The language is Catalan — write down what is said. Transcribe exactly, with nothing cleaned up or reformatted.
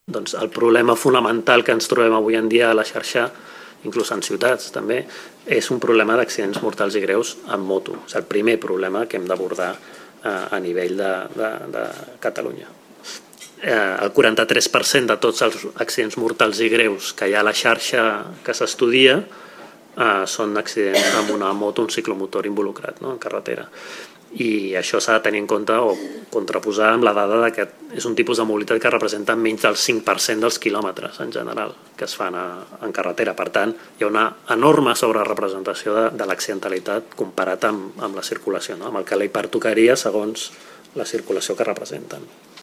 Doncs el problema fonamental que ens trobem avui en dia a la xarxa, inclús en ciutats també, és un problema d'accidents mortals i greus en moto. És el primer problema que hem d'abordar a nivell de, de, de Catalunya. El quaranta-tres per cent de tots els accidents mortals i greus que hi ha a la xarxa que s'estudia eh, són accidents amb una moto, un ciclomotor involucrat, no?, en carretera. I això s'ha de tenir en compte o contraposar amb la dada de que és un tipus de mobilitat que representa menys del cinc per cent dels quilòmetres en general que es fan a, en carretera. Per tant, hi ha una enorme sobrerepresentació de, de l'accidentalitat comparat amb, amb la circulació, no?, amb el que li pertocaria segons la circulació que representen.